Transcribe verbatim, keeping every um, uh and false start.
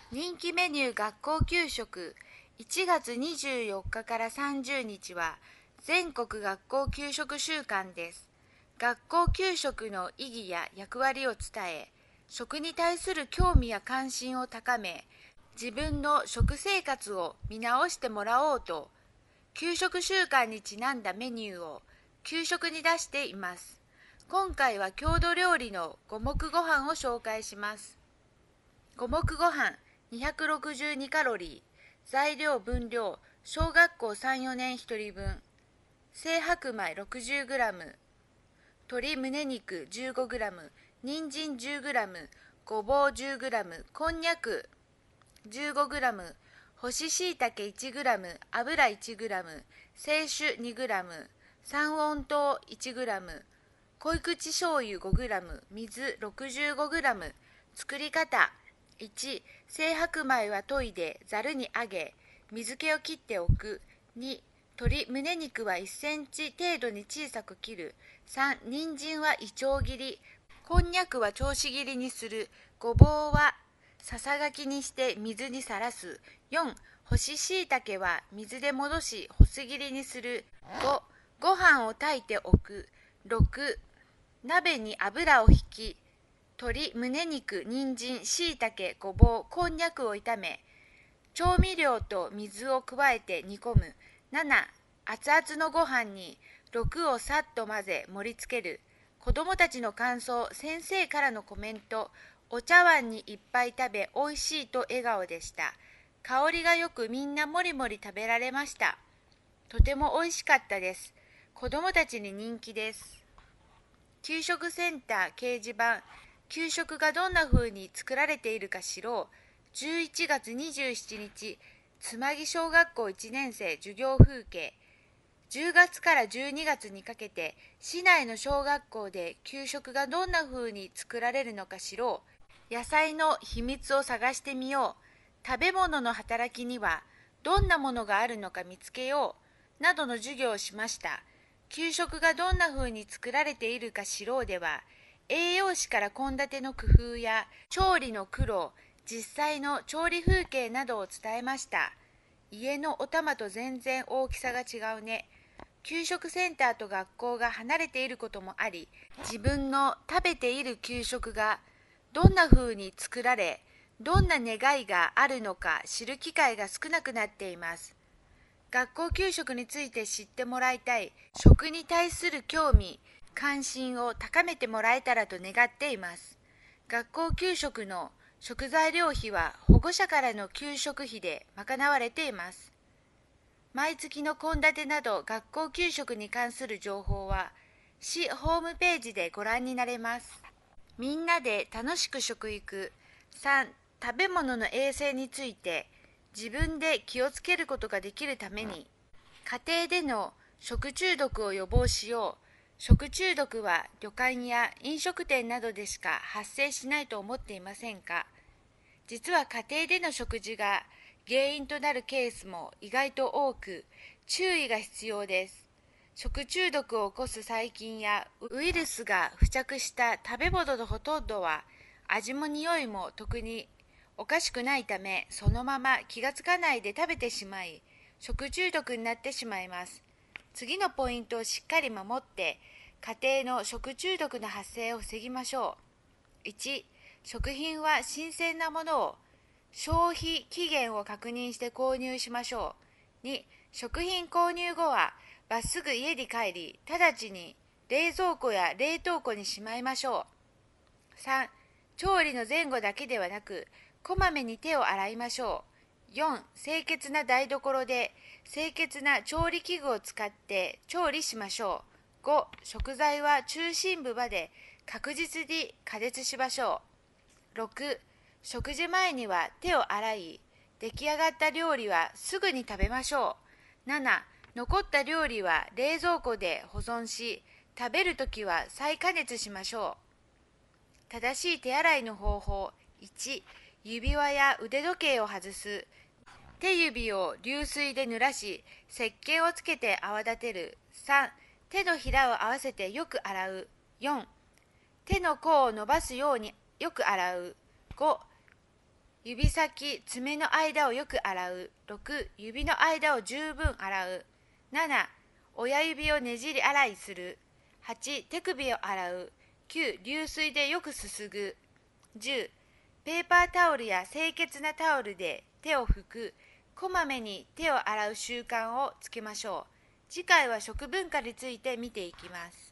人気メニュー学校給食いちがつにじゅうよっかからさんじゅうにちは全国学校給食週間です。学校給食の意義や役割を伝え、食に対する興味や関心を高め、自分の食生活を見直してもらおうと、給食週間にちなんだメニューを給食に出しています。今回は郷土料理の五目ご飯を紹介します。五目ご飯にひゃくろくじゅうにカロリー、材料分量、小学校さん、よねんひとりぶん、精白米 ろくじゅうグラム、鶏胸肉 じゅうごグラム、人参 じゅうグラム、ごぼう じゅうグラム、こんにゃく じゅうごグラム、干し椎茸 いちグラム、油 いちグラム、清酒 にグラム、三温糖 いちグラム、濃い口醤油 ごグラム、水 ろくじゅうごグラム。作り方いち、精白米は研いでざるにあげ、水気を切っておく。に、鶏胸肉はいっセンチ程度に小さく切る。さん、人参はいちょう切り。こんにゃくは調子切りにする。ごぼうはささがきにして水にさらす。よん、干し椎茸は水で戻し細切りにする。ご、ご飯を炊いておく。ろく、鍋に油を引き、鶏胸肉、人参、椎茸、ごぼう、こんにゃくを炒め、調味料と水を加えて煮込む。なな、熱々のご飯にろくをさっと混ぜ盛り付ける。子どもたちの感想、先生からのコメント、お茶碗にいっぱい食べおいしいと笑顔でした。香りがよくみんなもりもり食べられました。とてもおいしかったです。子どもたちに人気です。給食センター掲示板、給食がどんな風に作られているか知ろう。じゅういちがつにじゅうしちにち、つまぎ小学校いちねんせい授業風景。じゅうがつからじゅうにがつにかけて、市内の小学校で給食がどんな風に作られるのか知ろう。野菜の秘密を探してみよう。食べ物の働きにはどんなものがあるのか見つけよう。などの授業をしました。給食がどんな風に作られているか知ろうでは、栄養士から献立の工夫や調理の苦労、実際の調理風景などを伝えました。家のお玉と全然大きさが違うね。給食センターと学校が離れていることもあり、自分の食べている給食がどんな風に作られ、どんな願いがあるのか知る機会が少なくなっています。学校給食について知ってもらいたい、食に対する興味、関心を高めてもらえたらと願っています。学校給食の食材料費は保護者からの給食費で賄われています。毎月の献立など学校給食に関する情報は市ホームページでご覧になれます。みんなで楽しく食育。さん、食べ物の衛生について自分で気をつけることができるために、家庭での食中毒を予防しよう。食中毒は旅館や飲食店などでしか発生しないと思っていませんか？実は家庭での食事が原因となるケースも意外と多く、注意が必要です。食中毒を起こす細菌やウイルスが付着した食べ物のほとんどは味も匂いも特におかしくないため、そのまま気がつかないで食べてしまい、食中毒になってしまいます。次のポイントをしっかり守って、家庭の食中毒の発生を防ぎましょう。いち、食品は新鮮なものを消費期限を確認して購入しましょう。に、食品購入後はまっすぐ家に帰り、直ちに冷蔵庫や冷凍庫にしまいましょう。さん、調理の前後だけではなく、こまめに手を洗いましょう。よん、清潔な台所で清潔な調理器具を使って調理しましょう。ご、食材は中心部まで確実に加熱しましょう。ろく、食事前には手を洗い、出来上がった料理はすぐに食べましょう。なな、残った料理は冷蔵庫で保存し、食べるときは再加熱しましょう。正しい手洗いの方法。いち、指輪や腕時計を外す。手指を流水で濡らし、石鹸をつけて泡立てる。さん、手のひらを合わせてよく洗う。よん、手の甲を伸ばすようによく洗う。ご、 指先、爪の間をよく洗う。ろく、指の間を十分洗う。なな、親指をねじり洗いする。はち、手首を洗う。きゅう、流水でよくすすぐ。じゅう、ペーパータオルや清潔なタオルで手を拭く。こまめに手を洗う習慣をつけましょう。次回は食文化について見ていきます。